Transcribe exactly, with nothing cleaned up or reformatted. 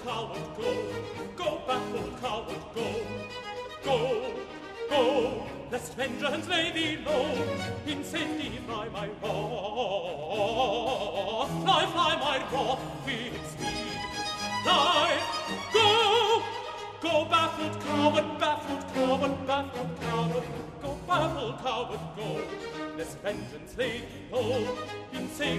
coward, go. Go, baffled coward, go. Go, go, lest vengeance lay thee low. In safety fly my wrath. Fly, fly my wrath with speed. Fly, go, go, baffled coward, baffled coward, baffled coward. Go, baffled coward, go, lest vengeance lay thee low. In safety